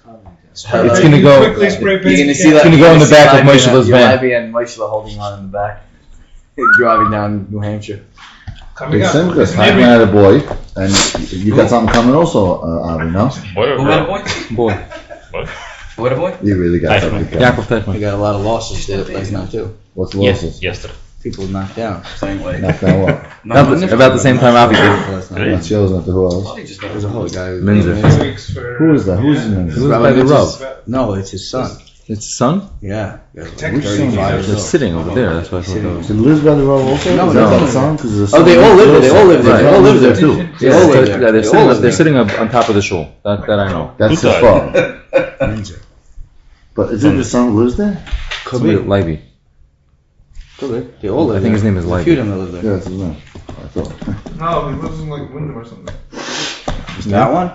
It's gonna go. Quickly spray paint. You're gonna see It's gonna go in the back of Moishela's van. Yalabi and Moishela holding on in the back. Driving down New Hampshire. Coming Big up. Simcha, It's Simon maybe- had a boy, and you got something coming also, Avi, no? Boy or Who had a girl? boy? Boy. What? Who had a boy? You really got something coming. Yaakov Techman. We got a lot of losses there last night too. What's the Yes. losses? Yesterday. People knocked down. Same way. Not that well. About the same time Avi did. Last night. Not yours, not the who else. He just There's a whole guy. Minzer. Weeks for- Who is that? Who's his name? Who's by the Rav? No, it's his son. It's his son? Yeah. Which 35 son? years They're old. sitting over there. That's why I thought that was. Is it Liz by the road also? No, Is no, that no. the son? 'Cause there's a Oh, son they all and live there. They all live there. Right. They all live there too. Yeah, They all live there. they're They all sitting. live They're there. sitting on top of the shul. That I know. That's his Who's father. But is it the son who lives there? Could Somebody be. Livy. Could be. They all live I think his there. name is There's a few Livy. of them that live Yeah, there. that's his name. I thought. No, he lives in like Wyndham or something. That one?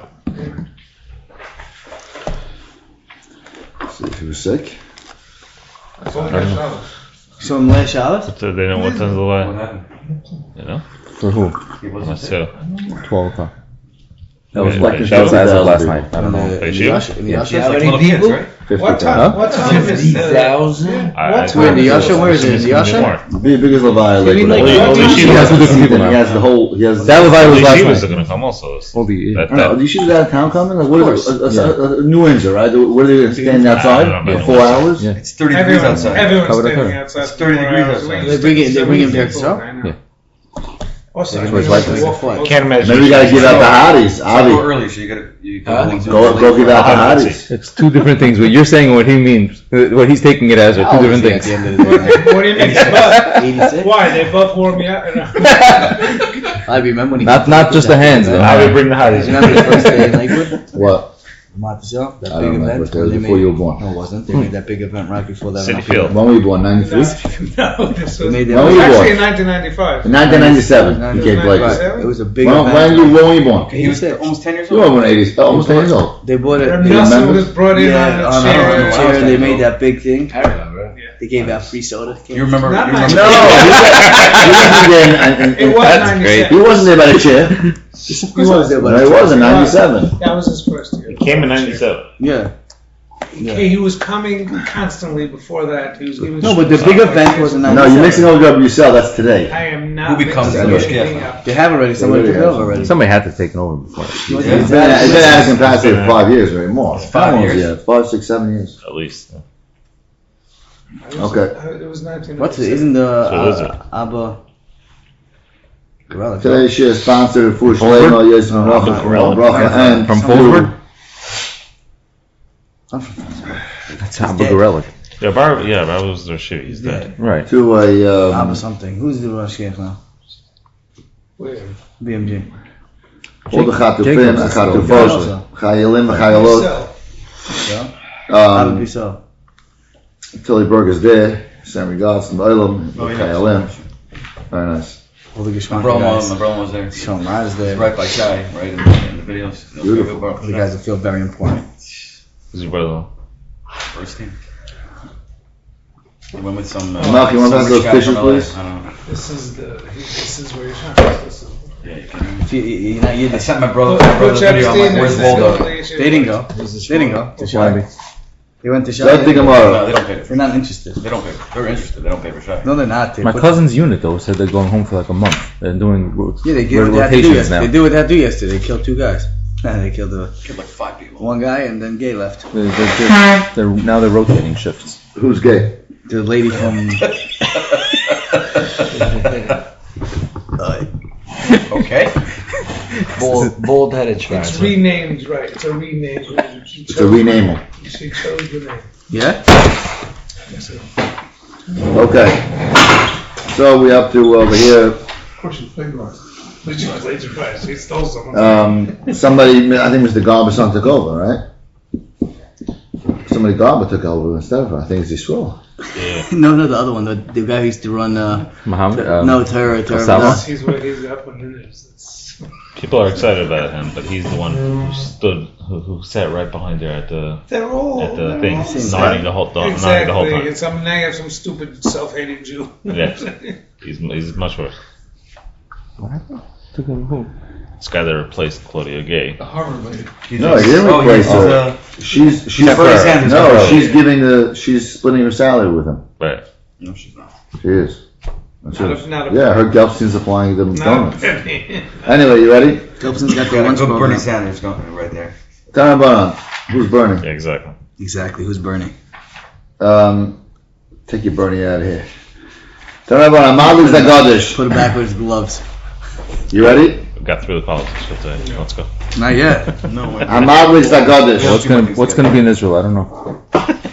See if he was sick. That's all cash dollars. So in last Shabbos? So they know what time's the What line. happened? You know? For who? He wasn't So 12 o'clock. That was Yeah, like yeah, that was as of 50,000 last people. night. I don't know. In the Yeshiva? Yasha. In the Yeah. Yasha. It's How like many little people? kids, right? 50,000. What time? What time is What I time? In the Yasha? Where is it? In the Yasha? Be big as Levi. You mean like- He Oh, the Yeshiva has has two different people He now. has the whole. He has. That Levi was The last yeshivas are night. gonna come also. Holy. That, I don't know. that, The yeshivas out of town coming? Like, what is it? course. New Windsor, right? What are they going to stand outside I don't know. for 4 hours? Yeah. It's 30 degrees outside. Everyone's Covered up standing there. outside. It's 30 degrees for outside. hours. They bring him there to sell? Yeah. Also, That's what it's like. walk- can't imagine. Maybe we got to give out the hotties. Go Avi, early, so you gotta go give out the hotties. It's two different things. What you're saying and what he means, what he's taking it as, are two different At things. the end of the day. What do you mean? But 86? why? They both wore me out. I remember when he Not just the hands though. I would bring the hotties. Remember the first day in Lakewood? What? Matisel? That I big don't know. event? But when they before made- you were born. No, it wasn't. They made that big event right before that. City Field. When were you born? 93? No, this They was made When that were you actually in born? 1995. In 1997. You came Blake. Right. It was a big When event. when were you born? He was almost 10 years You old. were born 80s, almost 10 years old. They bought it. Reb They, Nelson remember? was brought in yeah, on a chair. on a chair. They made that big thing. I remember. They gave out free soda. You remember? Not you remember No, he wasn't there. It was That's 97. He wasn't there by the chair. He was there, No, but he was in 97. That was his first year. Came in '97. yeah. He was coming constantly before that. He was giving No, but the big event was in No, 97. you're mixing all up yourself. That's today. I am not. Who becomes mixing the anything Mashgiach? up. They have already. Somebody took it over already. Somebody had to take it over before. It's been out of capacity for 5 years, or more. 5 years. Yeah, 5, 6, 7 years. At least. It was- Okay. It was 1997. What's it? Isn't the So is it? Abba? Gorilla. Today's share is sponsored for Shlema, Yes, Bracha, and From food. Fulford? I'm from That's Abba Gorelick. Yeah, Bar was their shit. He's dead. Right. To a Abba something. Who's the Rosh Hashanah now? Wait, BMG. all the Chatufim, Jacobs. Chatufos, Chayalim, Chayalot. so, Abba Bissell. Tilly Burger's there. Send regards from Olam, Chayalim. Very nice. All the My Geshmak brother guys. was there. Sean Rad is there. Right by Shai, right in the videos. Beautiful. The guys that feel very important. Who's your brother? First team. We went with some. Mark, you want to some pass those rich guy tissues, from LA. please? I don't know. this is where you're trying. This is. Yeah, you can. If you know, you I sent my brother Butch the video. I'm like, Epstein where's is Waldo? still They didn't go. They didn't go to Shai. They went to Shai. Let's think No, tomorrow. they don't pay. They're not interested. They don't pay. They're interested. They don't pay for Shai. No, they're not. They My put- cousin's unit though said they're going home for like a month. They're doing Yeah, they did what they had to do rotations yesterday. now. They did what they had to do yesterday. They killed 2 guys. They killed Killed like 5 people. one guy and then Gay left. They're now they're rotating shifts. Who's gay? The lady from. Okay. Bald-headed It's Schwarzer. renamed, right? It's a renamed. She It's a rename. She chose the name. Yeah? Okay. So we up to over here. Of course, she played right. But she was laser fast. She stole someone. Somebody, I think Mr. Garber's son took over, right? Somebody Garber took over instead of her. I think it's Yisrael. No, the other one. The guy who used to run. Muhammad. No, it's her. Osama? He's up on the news. People are excited about him, but he's the one who stood, who sat right behind there at the They're all thing, nodding the whole nodding the whole time. Exactly. Now you have some stupid self-hating Jew. Yeah, he's much worse. This guy that replaced Claudia Gay. The Harvard lady. No, he didn't replace her. She's Bernie Sanders. no, she's splitting her salary with him. Right. No, she's not. She is. That's Not it. a- not a- Yeah, her Gelfstein's applying them Not donuts. a penny. Anyway, you ready? Gilpson's got the one spot. Bernie Sanders going right there. Tell me about who's burning. Yeah, exactly. Exactly. Who's Bernie? Take your Bernie out of here. Tell me about Amalek Zagadish. Put it back with his gloves. You ready? We got through the politics for today. Let's go. Not yet. No way. Amalek Zagadish. What's gonna be in Israel? I don't know.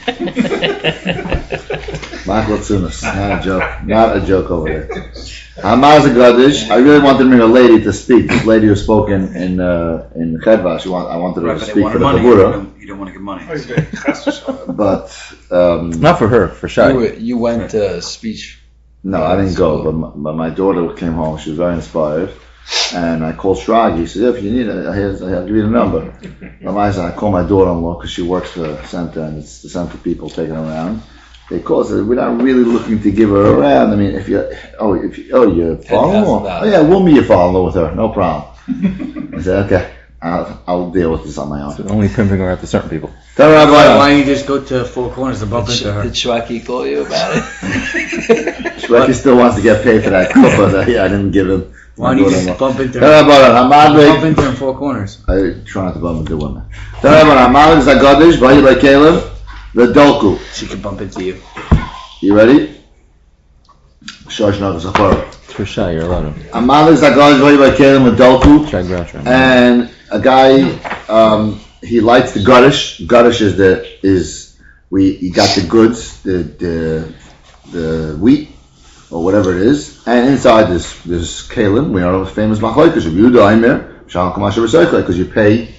Michael Tsunas. Not a joke. Not a joke over there. Amalek Zagadish. I really wanted to bring a lady to speak. This lady who spoke in Chedvash. I wanted her Right, to but they speak wanted for the money. Chabura. You don't want to give money. Oh, he's good. Chas v'shalom. But Not for her, for Shai. You went to speech. no, I didn't go. But my daughter came home. She was very inspired. And I called Shragi. He said, if you need it, I'll give you the number. I called my daughter-in-law because she works for the center, and it's the center people taking her around. They called and said, we're not really looking to give her around. I mean, if you're following? Oh, yeah, we'll meet your follow with her. No problem. I said, okay, I'll deal with this on my own. Only pimping her out to certain people. Tell her about Why don't you just go to Four Corners to bump into her? Did Shwaki call you about it? Shreki still wants to get paid for that call, but I didn't give him. Why don't you just bump into Tell her her? about Bump Amalek. into her in Four Corners. I try not to bump into women. Tell her about Amalek Zagadish, Vayi by Caleb, the Dolku. She could bump into you. You ready? Shosh Naga Zafar. It's for Shai, you're allowed to. Amalek Zagadish, Vayi by Caleb, the Dolku. Shai Groucho. And a guy, he lights the Gadish. Gadish you got the goods, the wheat, or whatever it is, and inside there's kalim. We are famous machlokes of Yehuda Aimer, Shalom Kamasha Recycle, because you pay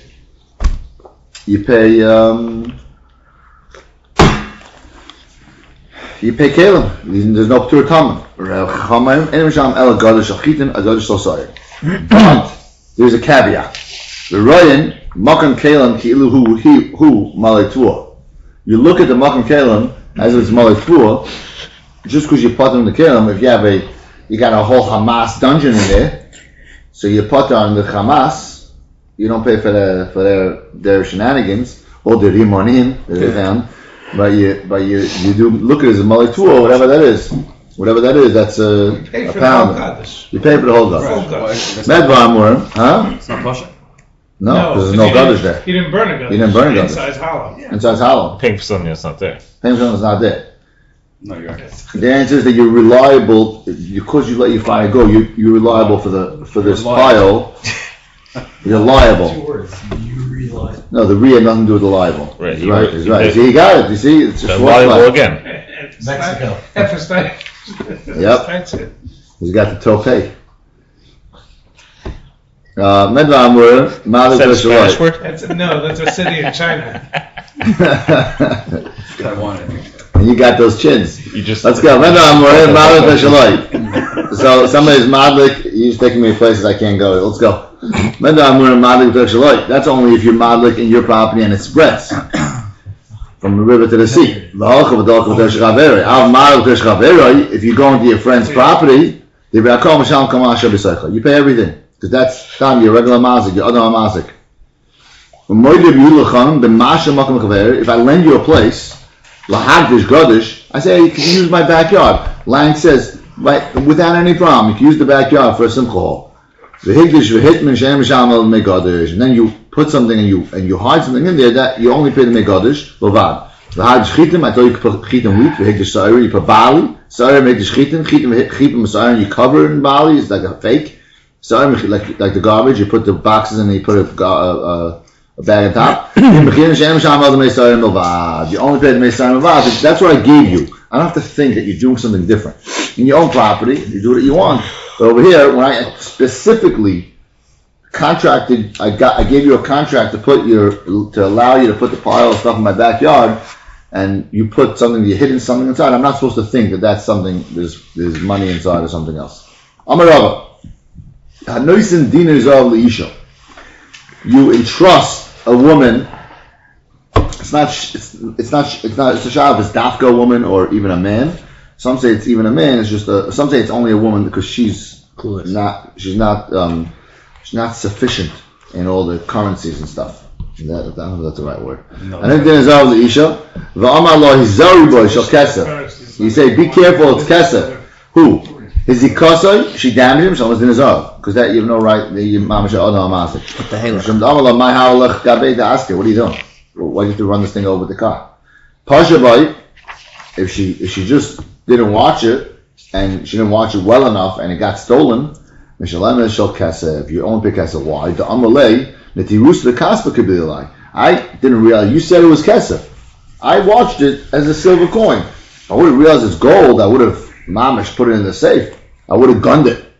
kalim. There's no p'tur tamim. But there's a caveat. The Ryan Makan Kalim Ki'ilu hu Malei. You look at the Makan Kalim as it's Malei. Just because you put on the Kalim, if you got a whole Hamas dungeon in there, so you put on the Hamas, you don't pay for their shenanigans or the Rimonim that they found, but you do look at it as a Malei or whatever that is. Whatever that is, that's Pay a for the whole pound. Kaddish. You pay for the whole Full Gaddish. Kaddish. Medvar huh? It's not kosher. No, because there's he no didn't- Gaddish there. He didn't burn a Kaddish. He didn't burn a Kaddish. Inside's hollow. Inside's hollow. Paying for something that's not there. Payment is not there. No, you're right. The answer is that you're reliable because you let your fire go. You're reliable for this pile. You're liable. words. You realize. No, the re had nothing to do with the liable. Right, He's you right. were- He's you right. did. See, he got it. You see, it's just They're one liable flag. again. Mexico. Yep. That's it. He's got the tope. Medvar Amur, Malik Is that a Spanish Veshaloi. word? That's a city in China. Taiwan, I think. And you got those chins. You just Let's go. Medvar Amur, Malik Veshaloi. So somebody's Madlik. He's taking me places I can't go. Let's go. Medvar Amur, Malik Veshaloi. That's only if you're Madlik in your property and it spreads from the river to the sea. If you go into your friend's property, you pay everything. Because that's time your regular mazik, your other mazik. If I lend you a place, I say, you can use my backyard. Lang says, right, without any problem, you can use the backyard for a simcha hall. And then you put something and you hide something in there that you only pay the megadish, lovad. I told you put chitim wheat, you put barley, make the chitim, you cover it in barley, it's like a fake. Like the garbage, you put the boxes in and you put a bag on top. You only pay the meisayim. That's what I gave you. I don't have to think that you're doing something different. In your own property, you do what you want. But over here, when I specifically contracted, I gave you a contract to allow you to put the pile of stuff in my backyard, and you put something, you hidden something inside. I'm not supposed to think that that's something. There's money inside or something else. Amarava. You entrust a woman. It's a shav. It's dafka woman or even a man. Some say it's even a man. Some say it's only a woman because she's she's not sufficient in all the currencies and stuff. I don't know if that's the right word. No. I think then Zav the Isha. V'amar lo hizari boy shel kesef. You say, be careful, it's kesef. Who? Is he kosai? She damaged him. Someone's in his own because that you have no right. The mamash odom amasik. What the hell? V'amar lo my halach gabei to ask her. What are you doing? Why do you have to run this thing over with the car? Pasha boy. If she just didn't watch it and she didn't watch it well enough and it got stolen, Mishalem shel kesef. You own pay kesef. Why? The amalei. I didn't realize. You said it was kesef. I watched it as a silver coin. If I would have realized it's gold, I would have mamish put it in the safe. I would have gunned it.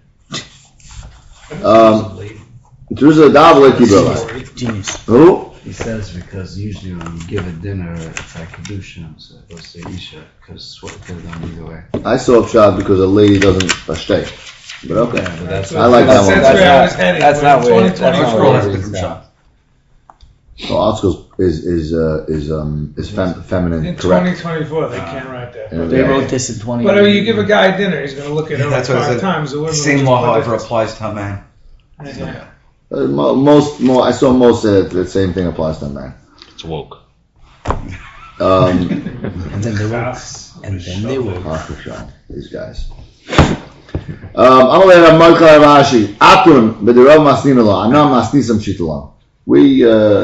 Genius. Who? He says because usually when you give a dinner, it's like kedushin, so it goes to Isha, because what could have done either way. I saw Pshat because a lady doesn't stay. But okay. Yeah, but that's I like that one. That's where I was heading. That's not where. That's 2024. not where. So articles is feminine, In correct. 2024, they can't write that. Yeah. They wrote this in 20. But you give a guy dinner, he's going to look at it like That's what I 5 said. times. The women Same will law, just however, put applies to a man. it- Yeah. I saw most the same thing applies to men. It's woke. And then they woke. And then they woke. These guys. I'm going to Malka Rashi. Atun b'derav masninala. I'm not masnisam shitalam. We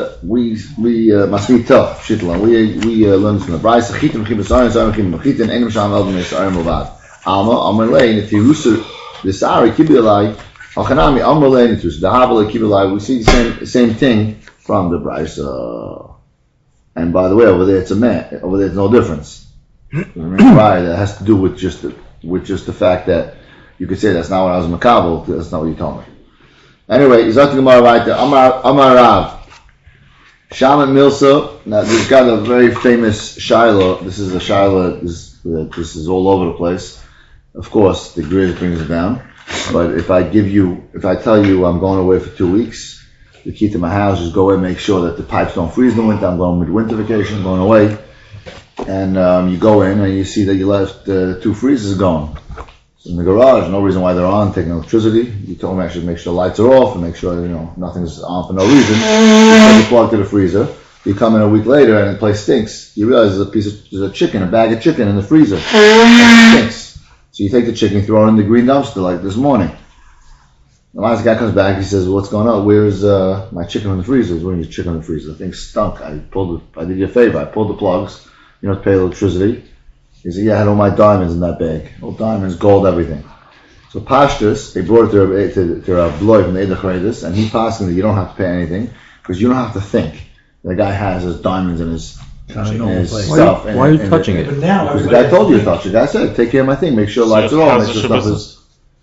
masni tough shitalam. We learn from the Brayse. Chitin chibasarin sarim chitin chitin enim sham elden sarim avad. Alma amalei netirusa desari kibilai. Achanami amalei netus dahavalei kibilai. We see the same thing from the Brayse. And by the way, over there it's a man. Over there it's no difference. Right, that has to do with just the fact that you could say that's not what I was in Makabel, that's not what you told me. Anyway, he's up to Gemara right there. Amar Rav. Shaman Milsa. Now, this got a very famous Shiloh. This is a Shiloh, this is all over the place. Of course, the grid brings it down. But if I tell you I'm going away for 2 weeks, the key to my house is go away and make sure that the pipes don't freeze in the winter. I'm going midwinter vacation, going away. And you go in and you see that you left 2 freezers going. So in the garage, no reason why they're on, taking electricity. You told me I should make sure the lights are off and make sure nothing's on for no reason. You take the plug to the freezer. You come in a week later and the place stinks. You realize there's a bag of chicken in the freezer. It stinks. So you take the chicken, throw it in the green dumpster like this morning. The last guy comes back, he says, "What's going on? Where's my chicken in the freezer?" He's where's your chicken in the freezer? The thing stunk. I did you a favor. I pulled the plugs. You know, to pay electricity. He said, "Yeah, I had all my diamonds in that bag. All diamonds, gold, everything." So Pashtus, they brought it to Rav Bloy from the Eidach Reidus, and he passed him that you don't have to pay anything because you don't have to think. The guy has his diamonds in his stuff. Why are you touching it? But now, Because the guy told you to touch it. The guy said, "Take care of my thing. Make sure lights are on. Make sure stuff is."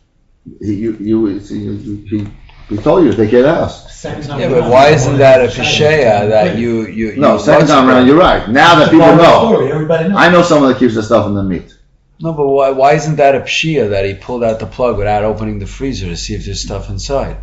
He told you to take care of the house. Yeah, but why isn't that a pishaya that you No, second time around, you're right. Now that people know, Everybody knows. I know someone that keeps the stuff in the meat. No, but why isn't that a pshia that he pulled out the plug without opening the freezer to see if there's stuff inside?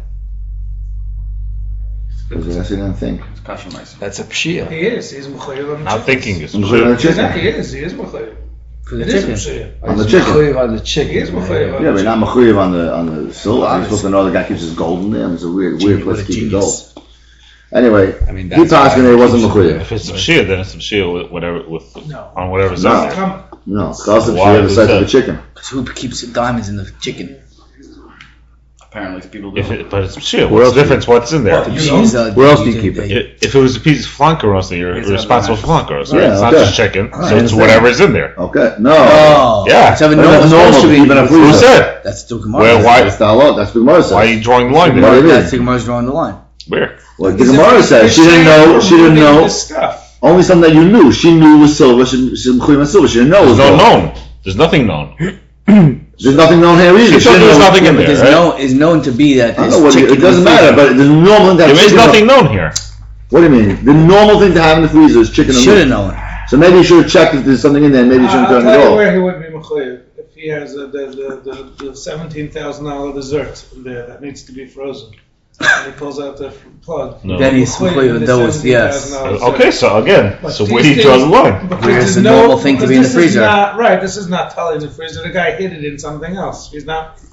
Because I guess he didn't think. That's a pshia. He is. He's mechayev on the Not chickens. thinking is I'm putting on the He chicken. is. He is mechayev. For the It is chicken. mechayev. On the He's chicken. mechayev on the chicken. He is mechayev on Yeah, the but not mechuyev on the silver. You're supposed to know the guy keeps his gold in there. It's a weird Genius, place what to a keep the genius. gold. Anyway, I mean, he passed and it wasn't mechuyev. If it's Shia, then it's Shia with whatever on whatever's No. on there. Come. No, it's also Why? the Who size of said? the chicken. Because who keeps diamonds in the chicken? Apparently, people do. But it's Shia. Where What's else the difference? What's in there? She's, Where else do you keep it? If it was a piece of flanker roasting, you're responsible for flanker roasting. Yeah, It's okay. not just chicken, I so it's understand. whatever's in there. Okay, no. Oh, Yeah. It's having But no that's normal supposed to to be. keep in a Who freezer. said? That's the Gemara. Well, why? That's the halal. That's the Gemara says. Why are you drawing the line What there? it That's is. the Gemara's drawing the line. Where? What the Gemara says. She didn't know. She didn't know. This stuff. Only something that you knew. She knew was silver. She's mechuyev on silver. She didn't know it was There's no gold. known. There's nothing known. There's nothing known here either. She told me there's nothing in But there, there's right? is known to be that I there's know what chicken it doesn't in the matter, freezer. but the normal thing to have There is chicken. nothing known here. What do you mean? The normal thing to have in the freezer is chicken and Should meat. have known. So maybe you should have checked if there's something in there. Maybe you shouldn't I'll turn tell it you off. where he would be mechayev. If he has the $17,000 dessert in there that needs to be frozen. And he pulls out the plug. No. Then he's mechuyev with those, yes. Okay, so again, But so these where do you draw the things- line? Because Where's there's the normal thing to because be in the this is freezer? not, right, this is not totally in the freezer. The guy hid it in something else. He's not.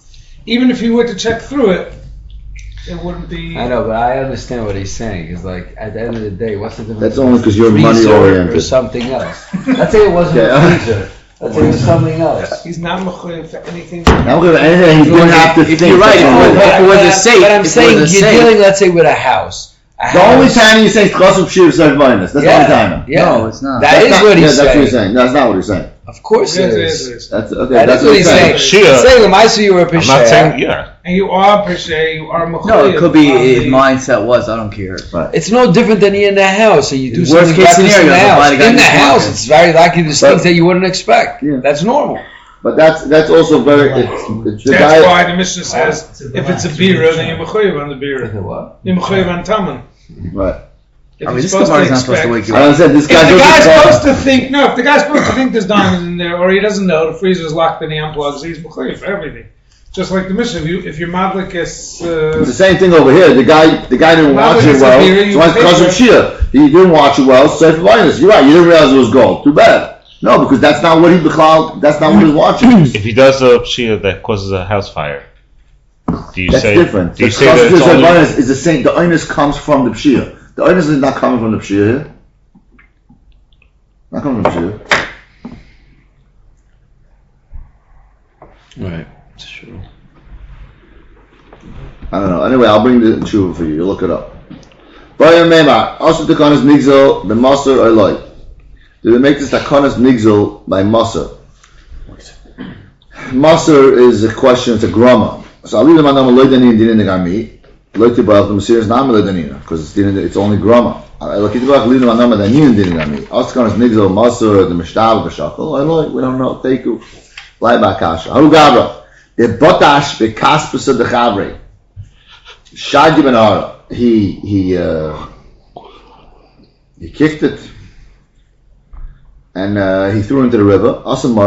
even if you were to check through it, it wouldn't be. I know, but I understand what he's saying. Because like at the end of the day, what's the difference? That's only because you're freezer money oriented. or something else. Let's say it wasn't Yeah. a freezer. Let's say it was something else. He's not mechuyev for anything. Now look at anything he didn't have to If think. you're right, That's if it was a safe, But I'm if it saying was a you're safe- dealing, let's say, with a house. the only time you say chasub shir is minus. That's the only time. Yeah. No, it's not. That is what he's That's what saying. he's saying. No, that's not what he's saying. Of course Yes, it yes, is. yes. That's okay. That That's is what he's saying. Shia. He's saying, I see you were a I'm not saying yeah. And you are per se, you are mechuyev. No, it could be on his the- mindset was, I don't care. It's no different than you're in the house and you do Worst something case like this in scenario, the they'll house. buy the guy In the in the house, market. it's very likely there's But- things that you wouldn't expect. Yeah. That's normal. But that's also very. It's the That's guy. why the Mishnah says, if it's a bira, then you're mechuyev on the bira. What? You're mechuyev on taman. Right. If I mean, he's this supposed to Gemara is not supposed to expect. wake you I up. said this If guy the guy's doesn't. supposed to think, no, if the guy's supposed to think there's diamonds in there, or he doesn't know, the freezer's locked and he unplugs, he's mechuyev for everything. Just like the Mishnah, if your madlik is, It's the same thing over here. The guy didn't Well, watch but it it's a well. beer, you So it's pay chasub for it. shir. He didn't watch it well. So it's minus. You're right. You didn't realize it was gold. Too bad. No, because that's not what he bichlal. That's not what he's watching. If he does a shia that causes a house fire, do you That's say different. Do you The say that it's chasub only, shir is the same. The onus comes from the pshia. The onus is not coming from the pshia here. Not coming from the pshia. Right. It's true. I don't know. Anyway, I'll bring the tshuva for you. You look it up. Bayam Meimar. Also, the konas nigzel the maser oloi. Do they make this takonas nigzel by maser? Maser is a question. It's a grama. So I'll leave them on them loy danin dinin negami. Loy tibal the masir is not loy danin because it's only grama. Look at the leave them on them danin dinin negami. Also, konas nigzel maser the mishtav b'shakol. Oloi. We don't know. Take you. Lai bakasha. Haru gabra. The botash bekaspesa de chavre. Shadi ben Ara, he kicked it and he threw it into the river.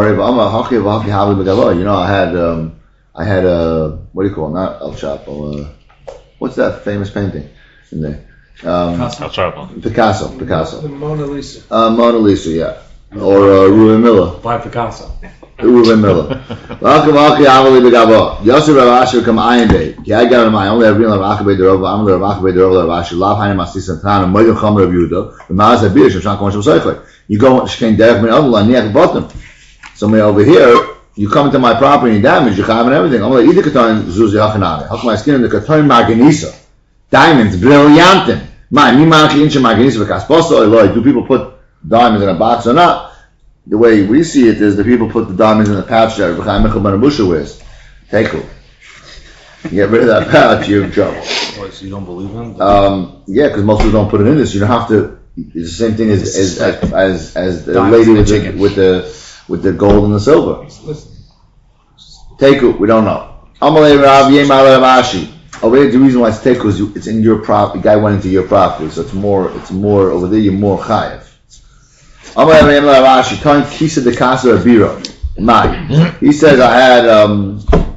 You know, I had what do you call it? Not El Chapo. What's that famous painting in there? I'll trouble. Picasso. the Mona Lisa. Mona Lisa, yeah, or Ruben Miller. By Picasso. Ruben Miller. Welcome, Amali Begabo. Yosef Ravashi come Ayin Bay. I got him. I only have real Ravashi Derova. I'm the Ravashi Derova Ravashi. Lav Hanim Masi Santana. Moed Chomer of Yuda. The Maz Abir Shemshan Komesh Moseichle. You go Shkein Derek Min Avla Niak Bottom. Somebody over here. You come into my property and you damage. You have and everything. I'm like either Katan Zuzi Hachanare. How come my skin in the Katan Marganisa? Diamonds, brilliantin. My mi manchi incha Marganisa v'kasposo Eloi. Do people put diamonds in a box or not? The way we see it is the people put the diamonds in the pouch that B'chaim Michal Ben Abusha wears. Take it. Get rid of that pouch, you're in trouble. What, so you don't believe him? Yeah, because most people don't put it in this. You don't have to. It's the same thing as the Diamonds lady in the with chicken. with the gold and the silver. Listen, Take it. We don't know. Amalei Rav Yemar Ravashi. Over there, the reason why it's take is it's in your property. The guy went into your property, so it's more over there. You're more chayev. He says I had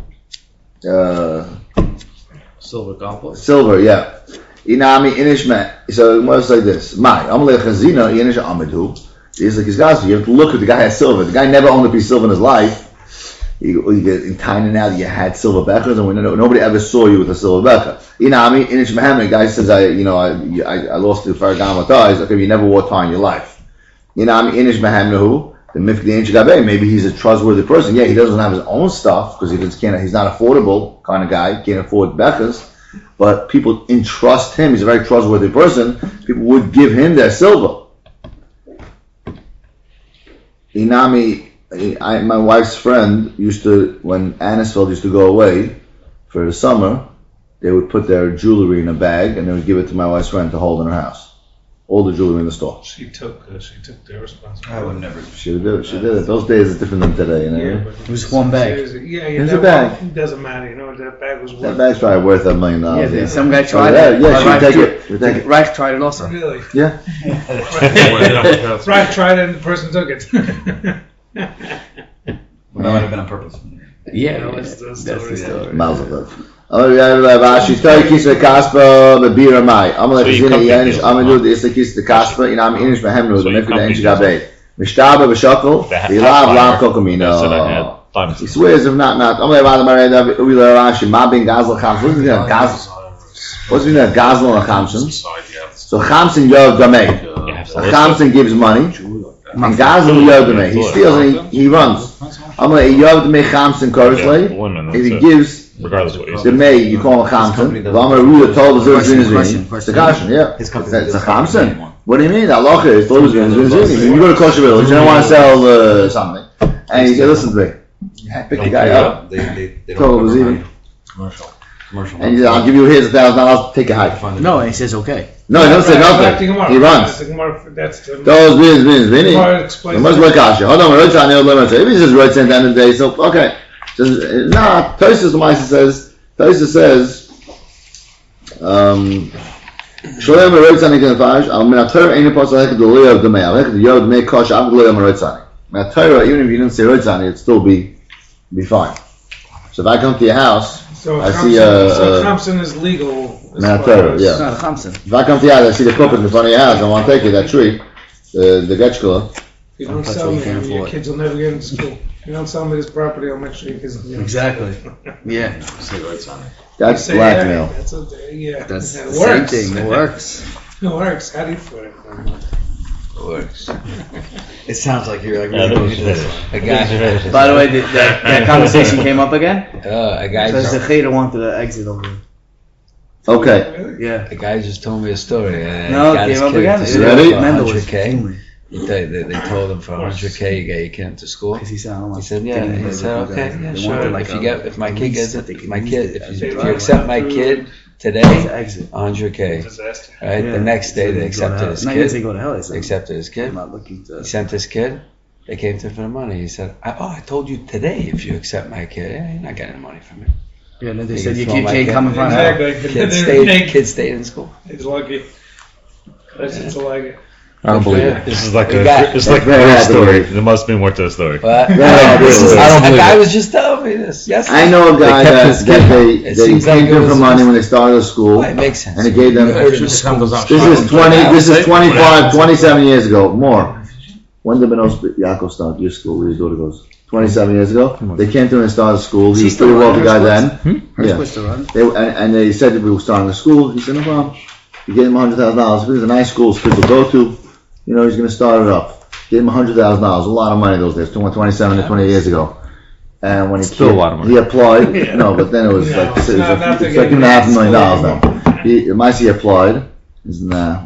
Silver goblet. silver, yeah. Inami inishma. So it was like this. Amalei chazina inish amadu. He's like his guys. You have to look at the guy has silver. The guy never owned a piece of silver in his life. You get in tiny now that you had silver beckers, and nobody ever saw you with a silver becker. Inami inish mahamad. The guy says I lost the faragam ties. Okay, you never wore tie in your life. Inami inish mahamnahu. The mifkdi ain't gabe. Maybe he's a trustworthy person. Yeah, he doesn't have his own stuff because he's not affordable kind of guy. Can't afford beckers. But people entrust him. He's a very trustworthy person. People would give him their silver. Inami, my wife's friend used to, when Annisfeld used to go away for the summer, they would put their jewelry in a bag and they would give it to my wife's friend to hold in her house. All the jewelry in the store. she took their responsibility. I would never. She did it. She did it. Those days are different than today, you know. Yeah, but It was one bag. Yeah, It was that a bag. one, it doesn't matter. You know what that bag was worth. That bag's probably worth $1 million. Yeah, some guy tried yeah, it. yeah, she would Reich take tried- it. She would take it. Reich tried it also. Really? Yeah. Right, tried it and the person took it. Well, that might have been on purpose. Yeah, No, it's the that's the story. story. Mazel tov. Rashi Toy Kisa Kaspa Bebira Mai. So Amalek you Zina come Yanish to Amadu the Istakis the Kaspa in Am Inish Behemnu So the you Mifid come and to Gabe. Mishtaba Bashakal The the Lav fire. Lav That's what I had. Kokomino. Diamonds. He swears if not. Rashi, ma bin gazel chamsin. What's the meaning of gazel? What's the meaning of gazel and chamsin? So chamsin yov damei. You have to A list chamsin gives money, and gazel yov damei. He steals and he runs. Amalei yov damei chamsin it. korsley. Yeah, women, If he that's it. gives Regardless of what you the say. may, you call him chamsin. V'amar ruya told the zini. It's the kashin, yeah. His company It's a doesn't chamsin. anymore. What do you mean? Allah is told the zini. You go to kosher village, you don't want to sell something, and you say, listen to me. Pick the guy up. They Told don't the cover zini. commercial. And he said, I'll give you here's $1,000, take a hike. No, and he says okay. No, he don't say nothing. He runs. That's the Those means, Gemara It explains must that. be kasha. Hold on, we're right on the limit. If he says right at the end of the day, so okay. Says nah. Tosfos the Maisa says. Tosfos says. Sholem Merotzani can fash. Al Minator ain't possible. Like the Leo of the May. Like the Yod May Kosh. I'm the Leo Merotzani. Minator, even if you didn't say Rotzani, it'd still be fine. So if I come to your house, So I Thompson, see so Thompson is legal. as Minator, far as- It's yeah. not a chamsin. If I come to your house, I see the puppet in front of your house. I want to take you that tree, the getchkula. If you don't That's sell what me, you can't your afford. kids will never get into school. If you don't sell me this property, I'll make sure your kids don't get into Exactly. Yeah. That's Say, blackmail. yeah, that's yeah. That's it the same works. thing. It works. It works. How do you put it? It works. It sounds like you're like Yeah, really that going was into this it. one. A guy, By the way, that conversation came up again. a guy, Says the just, Cheda wanted to exit over. Okay. Yeah. a guy just told me a story. No, He got it his came up kid again. to It- school Ready? for Mendel was 100K. They told him for 100K you get your kid into school. Because he said, I don't He want said, to yeah. get in He here said, with you okay, guys. yeah, They sure. wanted like If my kid gets that they it, can my use kid, it if as you, a if you driveway. accept my kid To today, exit. 100K. Disaster. Right. Yeah. The next day So they go to accepted hell. his No, he didn't say kid. go to hell. He They said, accepted his I'm kid. not looking to. He sent his kid. They came to him for the money. He said, I told you today if you accept my kid, you're not getting the money from me. Yeah, and then they You said can you throw can't, my can't kid. come in front of hell. Exactly. Kid stayed in school. It's lucky. That's it's like I don't believe it. This is like We a got- it's like a Very great happy story. with it. There must be more to the story. But I don't a believe guy it. was just telling me this. Yes, I know a guy They kept that, his that they It they seems like came it to him was for money when they started the school, It makes sense. and it gave them. You heard it in school. This is 25, 27 years ago, more. When did Benos Yaakov start your school? Where your daughter goes? 27 years ago. They came to him and started school. He was pretty wealthy guy then. We're Yeah. supposed to run. And they said that we were starting the school. He said, no problem. You gave him $100,000. If it's a nice school, kids will go to, you know, he's going to start it up. Gave him $100,000. A lot of money those days, 27 to 28 years ago. And when he Still a lot of money. He applied. No, but then it was like it's not like to $2.5 get million then. He applied. He said, nah,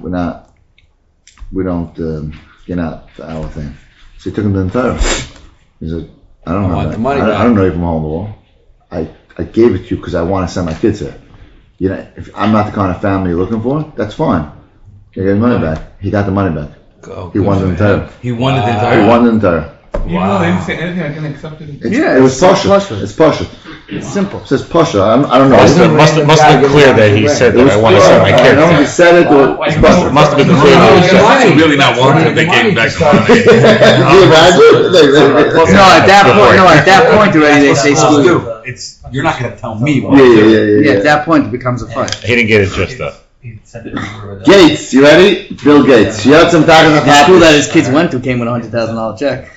we don't get out for our thing. So he took him to the Torah. He said, I don't I know. want that. the money I back. don't know you from home wall. I gave it to you because I want to send my kids here. You know, if I'm not the kind of family you're looking for, that's fine. You get the money back. He got the money back. He won the entire. He wanted the He entire. won the entire. You know, they didn't say anything. I didn't accept it. It was Pasha. It's Pasha. It's simple. It says Pasha. I don't know. Must have been clear that he said It that was I want to send my I don't know if he kid. said it or it's Pasha. Must have been clear that he said Why? Really not wanting if they gave him back the money. Can you imagine? No, at that point already they say screw you. It's you're not gonna tell me. Yeah, at that point it becomes a fight. He didn't get it just up. Gates, you ready? Bill Gates. Yatsim Takas The school that Patish. his kids went to came with a $100,000 check.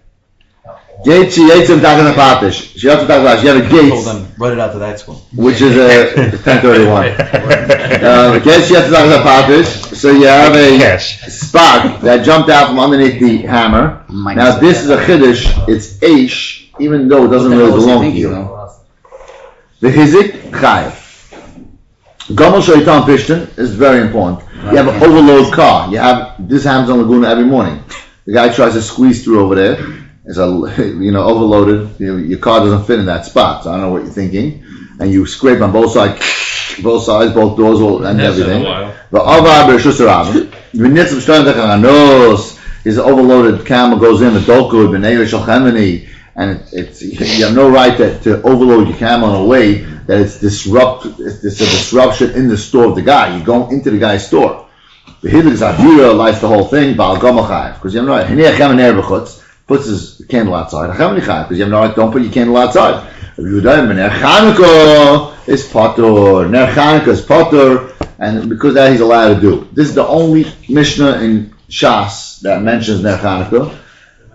Gates, Yatsim Takas Patish. Yatsim Takas. You have a Told Gates, them, write it out to that school. which is a 1031. Gates, Yatsim Takas Patish. So you have a Cash. spark that jumped out from underneath the hammer. Now this is a chiddush. It's Aish, even though it doesn't really belong to you. The Hizik Chayev. Gomel Shaitan Pishton is very important. You have an overload car. You have this happens on Laguna every morning. The guy tries to squeeze through over there. It's overloaded. Your car doesn't fit in that spot. So I don't know what you're thinking. And you scrape on both sides, both doors, and everything. The Avar Bereshus Rabim. The Nitzim Shtoim Techananos is an overloaded camel goes in the Dolkud, B'nei Shalchemini, and it's you have no right to overload your camel in a way that it's a disruption in the store of the guy. You go into the guy's store. The Hidlik Zabira lights the whole thing, Baal Gomachayev, because you have no right. Hinei Chem and Erbechutz puts his candle outside. Chem Lichayev, because you have no right. Don't put your candle outside. If you do Ner Chanukah is Potter. Ner Chanukah is Potter, and because that he's allowed to do. This is the only Mishnah in Shas that mentions Ner Chanukah.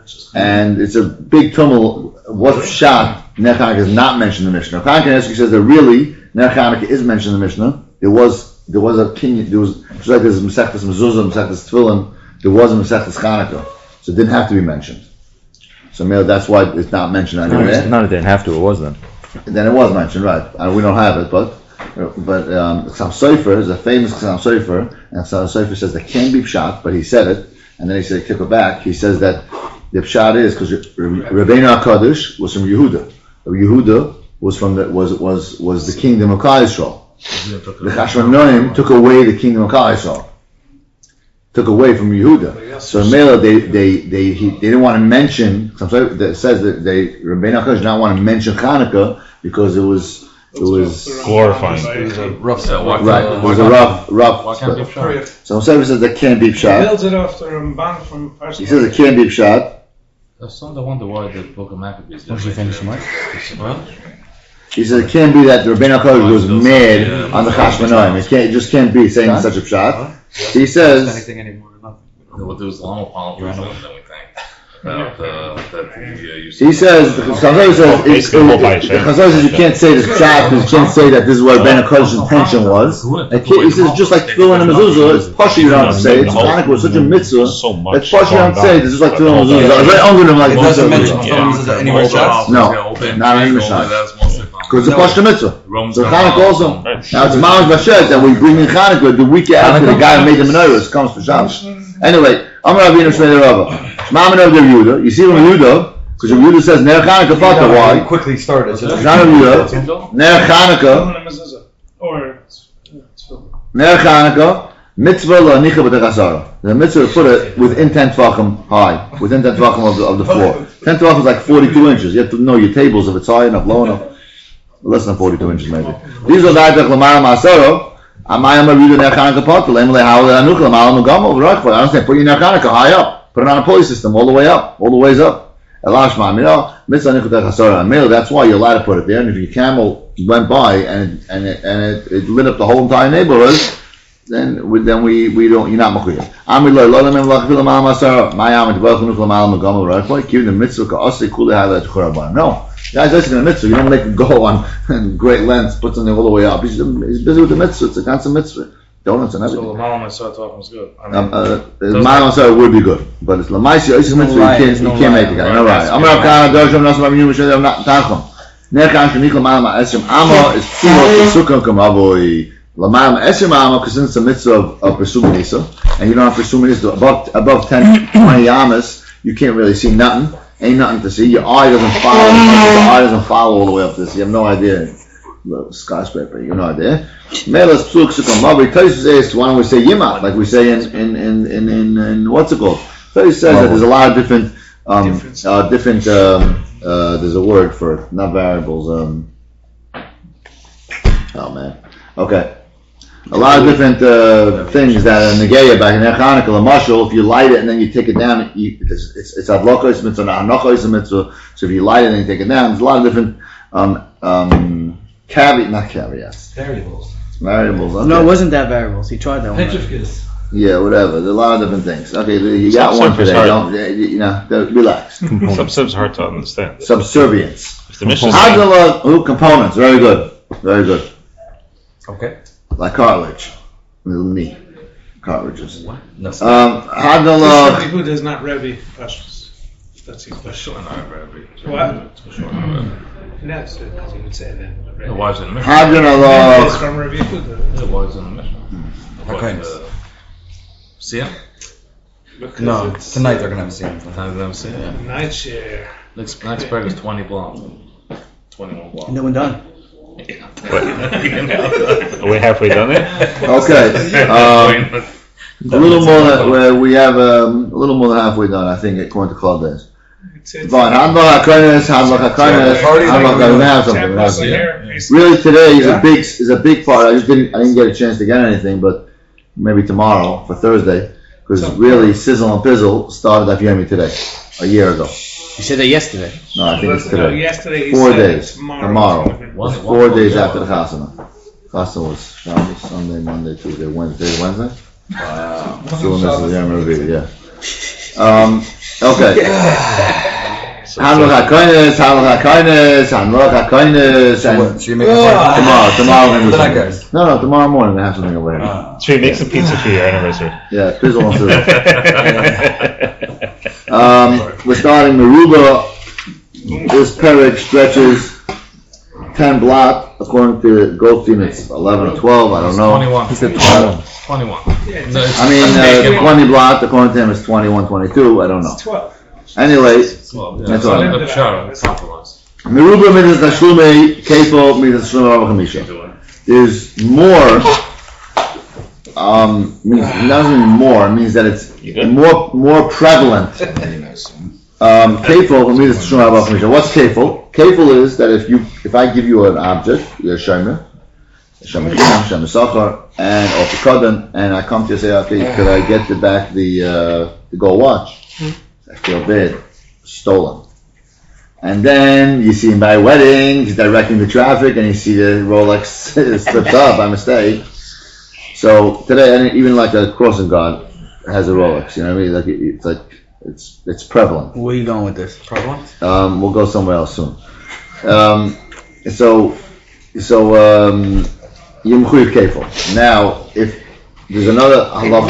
and it's a big tumult. What's shot? Ner Chanukah is not mentioned in the Mishnah. Kanievsky says that really Ner Chanukah is mentioned in the Mishnah. There was a king. There was just like there's Masechtas Mezuzah, Masechtas Tefillin. There was a Masechtas Chanukah, so it didn't have to be mentioned. So maybe that's why it's not mentioned anywhere. Not it didn't have to. It was then. Then it was mentioned, right? We don't have it, but Chassam Sofer is a famous Chassam Sofer, and Chassam Sofer says that can be pshat, but he said it, and then he said kick it back. He says that the pshat is because Rabbeinu HaKadosh was from Yehuda. Yehuda was from was the kingdom of Klal Yisrael. The Chashmonaim took away the kingdom of Klal Yisrael, took away from Yehuda. So in Mela they didn't want to mention. That says that Rabbeinu HaKadosh did not want to mention Chanukah because it was glorifying. It was a rough right. It was a rough. So Sefer says that can't be He pshat. builds it after Ramban from Parshat. He says it can't be pshat. Some wonder why the Book of Maccabees. Was you finished much? He says it can't be that Rabbeinu HaKadosh was mad on the Chashmonaim. It just can't be saying such a pshat. He says. anything anymore or nothing. Well, there was a lot more politics than we think. He says the Chazal says you can't say this pshat because you can't say that this is what Rabbeinu HaKadosh's intention was. He says just like Tefillin and Mezuzah, it's Pasha you don't have to say. It's Chanukah was such a mitzvah. It's Pasha you don't have to say. This is like Tefillin and Mezuzah. It's very under them like It doesn't mention Mezuzah. anywhere else. No, not any Mishnah. Because it's a Pasha mitzvah. So Chanukah also. Now it's Mamash Bashet that we bring in Chanukah the week after the guy who made the menorahs comes for Shabbos. Anyway, Amar Avinu Shmei Rava. Shma'amin of Yehuda. You see from Yehuda, because Yehuda says Ner Chanukah Fata. Why? Quickly started. It's not a Yehuda. Ner Chanukah. Or Ner Chanukah. Mitzvah la'nicha b'techasara. The mitzvah to put it within 10 tvachim high, within 10 tvachim of the floor. 10 tvachim is like 42 inches. You have to know your tables if it's high enough, low enough. Less than 42 inches maybe. These are da'atach l'mara ma'asaro. I don't say put your Ner Chanukah high up. Put it on a pulley system all the way up, all the ways up. That's why you're allowed to put it there. And if your camel went by and it lit up the whole entire neighborhood, then we don't. You're not machuyah. No. Guys, that's in the mitzvah. You don't make him go on great lengths, put something all the way up. He's busy with the mitzvah. It's a constant mitzvah. Donuts and everything. So the Malam Asar was good. Malam Asar would be good, but it's Lamaisi. It's a mitzvah. You can't make the guy. No right. Amar Kana Dosham Nasam Aminu Mishadim Not Tacham. Nechan Shenichel Malam Esrim Amo is Psimo Sukkah Kamavoi. Lamalam Esrim Amo because it's a mitzvah of Pesum Nisa, and you don't have Pesum Nisa above 10, 20 amas. You can't really see nothing. Ain't nothing to see. Your eye doesn't follow. Your eye doesn't follow all the way up this. You have no idea. The skyscraper. You have no idea. Melas psuk sukkah mabri. Taisus says, why don't we say yimat like we say in what's it called? Taisus says that there's a lot of different there's a word for it, not variables. Oh man. Okay. A lot of different things that are negaya back in Ner Chanukah. Lamashal, if you light it and then you take it down, it's adloka, it's mitzvah, anocha is a mitzvah. So if you light it and you take it down, there's a lot of different caveats. Variables. Okay. No, it wasn't that variables. He tried that one. Yeah, whatever. There's a lot of different things. Okay, you got one today. Don't relax. Subsib's hard to understand. Subservience. If the mission components. Very good. Very good. Okay. Like cartilage. Little knee. Cartilages. What? No. Hadala. Yehuda is not Rebbe. That's your question. What? No, it's because he would say that. It was in the mission. Hadala. It's from Rebbe Yehuda. It was in the mission. How kind? See him? No, tonight they're gonna have a scene. Yeah. Night share. Next break is 20 blocks. 21 blocks. No one done. Are we halfway done it? Okay. A little more than we have a little more than halfway done, I think, according to Club Days. Fine. Handball Akronis. We have something. Really, today is a big part. I didn't get a chance to get anything, but maybe tomorrow for Thursday, because really Sizzle and Pizzle started at Yomi today, a year ago. You said that yesterday. No, I think it's today. No, yesterday. 4 days. Tomorrow. One 4 days after the Chasana. Chasana was Shabbos, Sunday, Monday, Tuesday, Wednesday. Wow. Still in this, yeah. Okay. Hanloch HaKoines, and So you make a tomorrow. Then I guess. No, tomorrow morning I have something over here. Should we make some pizza for your anniversary? Yeah, Pizzle wants to do it. We're starting Meruba. This perek stretches 10 block. According to Goldstein, it's 11 or 12. I don't know. 21. He said 21. 21. I mean, 20 block. According to him, it's 21, 22. I don't know. It's 12. Anyway, Well, that's all. compromise. Meruba midas tashlume kefo midas tashlume Rabba Chamisha. There's more. Means it doesn't mean more. It means that it's more prevalent. Kefil midas tashlume Rabba Chamisha. What's kefil? Kefil is that if I give you an object, you're shemer, shemer sachar, and ofikadan, and I come to you and say, okay, could I get back the gold watch? I feel bad, stolen. And then you see him by a wedding, he's directing the traffic, and you see the Rolex slipped up by mistake. So today, even like a crossing guard has a Rolex. You know what I mean? Like it's prevalent. Where are you going with this? Prevalent? We'll go somewhere else soon. So Yimchuyev Kefil. Now, if there's another halacha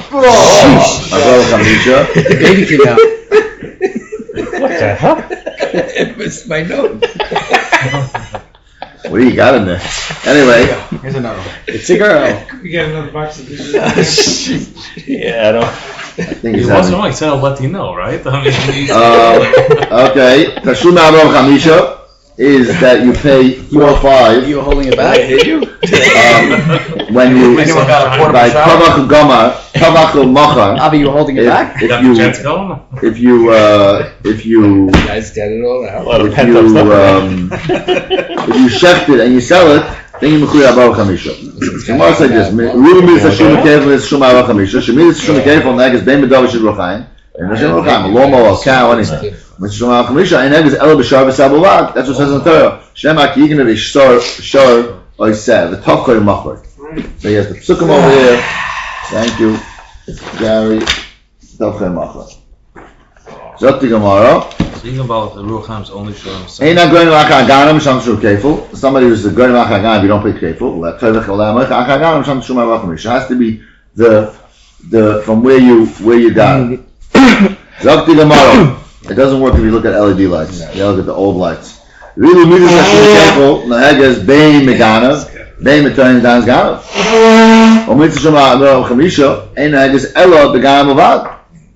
for The baby came out. What the hell? It was my note. what do you got in there? Anyway, Here's another one. It's a girl. We get another box of these. Yeah, I don't. I think He he's wasn't having. only said Latino, right? I mean, Okay, Tashlum Arba Chamisha is that you pay 4 or 5 You were holding it back, did you? when you Anyone got a portable by shower? Tavach Gomar, Tavach Machar. Abby, you were holding it back? If got you the chance going? if you Guys, get it all A out. lot of if pent up you stuff. if you shecht it and you sell it, then you mechuyev Arba Chamisha. Gemara said this: Ruben means Hashem Kefil is Shum Arba Chamisha. Shemid is Shum Kefil. Neg is Ben Medav Shel Rochaim. And Hashem Rochaim, a lawnmower, a cow, anything. When Shum Arba Chamisha, and Neg is El B'Shar V'Sabuvad. That's what it says in the Torah. Shem HaKiyigin of Ishtar Oiseh, the Tavkoy Machar. So he has the psukim over here. Thank you, Gary. Tavkoy Machar. Zot the Gemara. Speaking about the Ruchaim's only showing Ain't not going to Akaganim, Shamshu Kefil. Somebody who's going to Akaganim, you don't pay Kefil. Akaganim, Shamshu Mavachamish. It has to be the from where you got it. Zok the Gemara. It doesn't work if you look at LED lights. You look at the old lights. Really, Midas Hashem Kefil, Nahegas, Bein Meganav, Bein Metoyin Dan's Ganav. Or Midas Hashem Chamisha, Ain't Nahegas, Ella, Beganav Avad.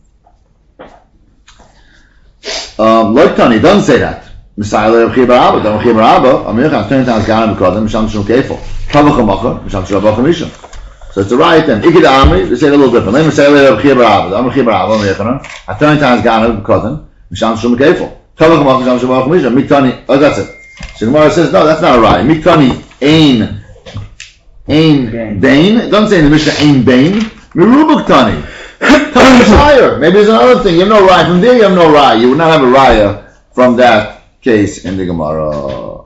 Like Tony doesn't say that. Messiah Reb Chibar Abba, Reb Chibar Abba, Amir Cham 20 times Ganav Bekodem, Misham Shum Kefil, Tavach Machar, Misham Shum Rabba Chamisha. So it's a riot then. Ikid Amri, they say it a little different. Let me say Reb Chibar Abba, Reb Chibar Abba, Amir Cham, 20 times Ganav Bekodem, Misham Shum Kefil. Tavach Machar, Misham Shum Rabba Chamisha. Miktani, oh that's it. So the Gemara says, no, that's not a riot. Miktani, Ein Bain. It doesn't say in the Mishnah, Ein Bain. Merubuk Tani. Tani is higher. Maybe there's another thing. You have no riot. From there you have no riot. You would not have a riot from that case in the Gemara.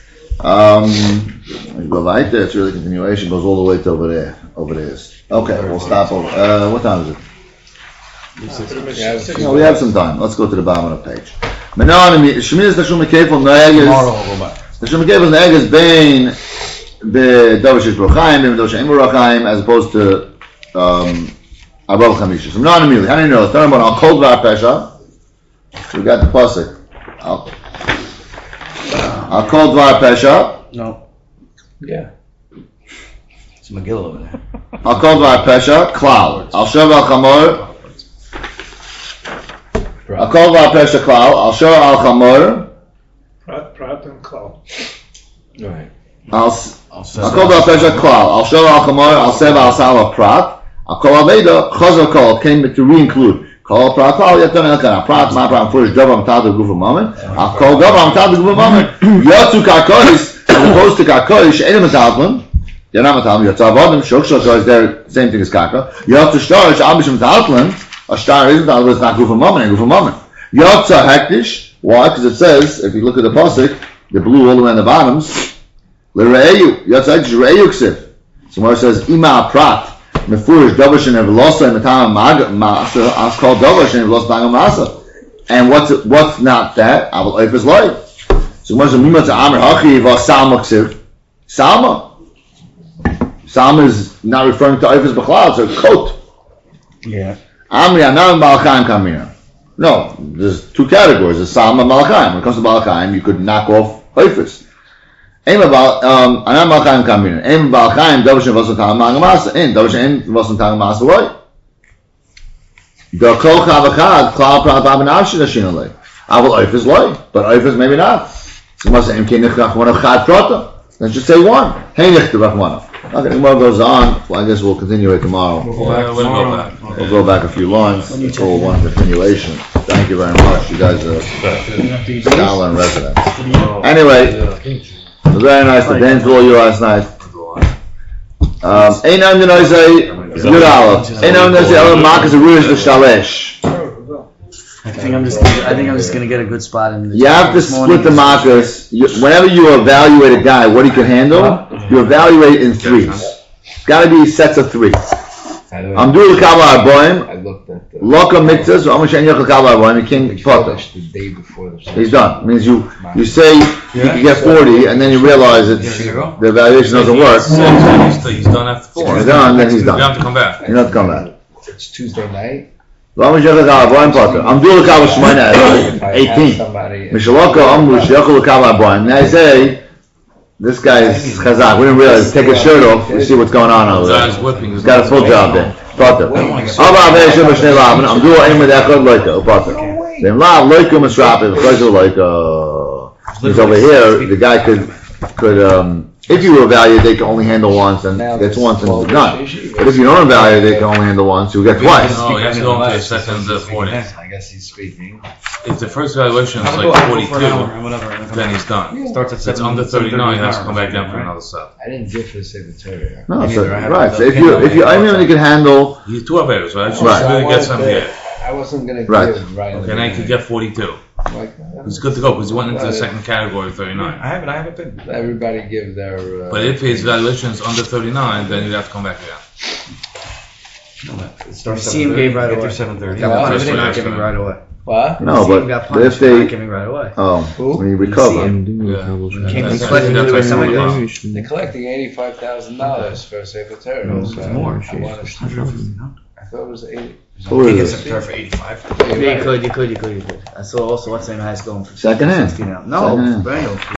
Go right there. It's really a continuation. It goes all the way to over there. Okay, we'll stop over. What time is it? No, we have some time. Let's go to the bottom of the page. Shemiras Tashum Kefil Naegas. Tomorrow we'll go back. Tashum Kefil Naegas Bain the Davish Rochaim, the Davish Rochaim, as opposed to Arba Chamisha. So not immediately. How do you know? It's talking about Al Kol Dvar Pesha. We got the pasuk. Al Kol Dvar Pesha. No. Yeah. It's Megillah over there. Al Kol Dvar Pesha. Klal. Al Shav Al Chamor. Al Kol Dvar Pesha Klal. Al Shav Al Chamor. Prat and Klal. Right. Al Kol Dvar Pesha Klal. Al Shav Al Chamor. Al Sev Al Sal Prat. Al Kol Aveda. Chazar Kol came to re-include. Kol Prat Klal. Yatam Elkan. Prat Ma Prat Furish Davar Matad Gufa Moment. Al Kol Davar Matad Gufa Moment. Yotzu Karkois as opposed to Karkois. Edim Matadlan. You're not Matadlan. Yotzu Avodim. Shok Shok is there. Same thing as Karka. Yotzu Shtar is Abish Matadlan. A star isn't Matadlan. It's not Gufa Moment and Gufa Moment. Yotzu Hektish. Why? Because it says, if you look at the pasuk, the blue all the way on the bottoms. L'Re'eyu. Yotzu Hektish Re'eyu Ksiv. So where it says Ima Prat. Mefurish Dovashin and Velosa and Matam Masa. As called Dovashin and Velosa Magam Masa. And what's not that? Aval Oifes Loi. So much of Mimah to Amr Hachi va Salma Ksiv. Salma. Salma is not referring to Oifes B'chlal, it's a coat. Yeah. Amri Anam Balchaim Kamina. No, there's two categories. There's Salma and Balchaim. When it comes to Balchaim, you could knock off Oifes. Aim about Anam Balchaim Kamina. Aim Balchaim Davashin Vasan Tang Mangamasa. In Davashin Vasan Tang Mangamasa Loi. The Kol Chavachad Klal Prat Abinavshin Ashinalei. Aval Oifes Loi, but Oifes maybe not. So must say Imke Nichnach one of Chad Prata. Let's just say one. Hey Nichtavach one of. Okay, the Gemara goes on. Well, I guess we'll continue it tomorrow. We'll go back. We'll go back a few lines. It's all one continuation. Thank you very much. You guys are scholar and residents. Anyway, very nice. The dance for you last night. Einam Denoizei Yud Aleph. Einam Denoizei Elam Makas Aruish L'Shalesh. I think I'm just gonna get a good spot in. You have to split the markers. Whenever you evaluate a guy, what he can handle, you evaluate in threes. It's got to be sets of three. I'm doing the Kabbalah Arboim. I looked at the Loka Mitzvahs. I'm going to Kabbalah Arboim. You can't Potter. the day before the show. He's done. It means you say you can get 40, and then you realize the evaluation doesn't work. He's done after 4. He's done, then he's You done. have to come back. You don't have to come back. It's Tuesday night. I'm going to Potter. I'm doing the Kabbalah Shemina If I have 18. somebody, Mishaloka Amru Sheyachol Kabbalah Arboim. Now I say, this guy is Chazak. We didn't realize. Take his shirt off. We see what's going on over there. Guy's whipping. He's got a full job there. Potter. I'm doing aim with Echad Loika. Potter. Then Lav Loika Masrapi. Pleasure Loika. He's over here. The guy could if you evaluate, they can only handle once, and gets once and done. But if you don't evaluate, they can only handle once, you get twice. No, you have to go into the second 40. I guess he's speaking. If the first evaluation is like 42, then he's done. Starts at If it's under 39, he has to come back down for another set. I didn't give the secretary. No, so, right. So if you, I mean, you can handle. He's 2 Averos, right? So Right. he really gets some here. I wasn't gonna Right. give right. Okay, now he could get 42. He's good to go because he went into the second category, 39. I haven't been. Everybody give their. But if his evaluation is under 39, then you'd have to come back again. It starts See him gave right away. 7:30. Yeah, Punished first for not one, giving right away. What? No, See him got but punished if for not they, giving right away. when you recover, Yeah. Came That's- collecting that's it like something $40. else. They're collecting $85,000 for a secretary. So I wanted to. I thought it was 80. who He is gets this? secretary for 85. Yeah, you could. I saw also what's the name has going for Second hand. 60 now. Second No, hand. brand new.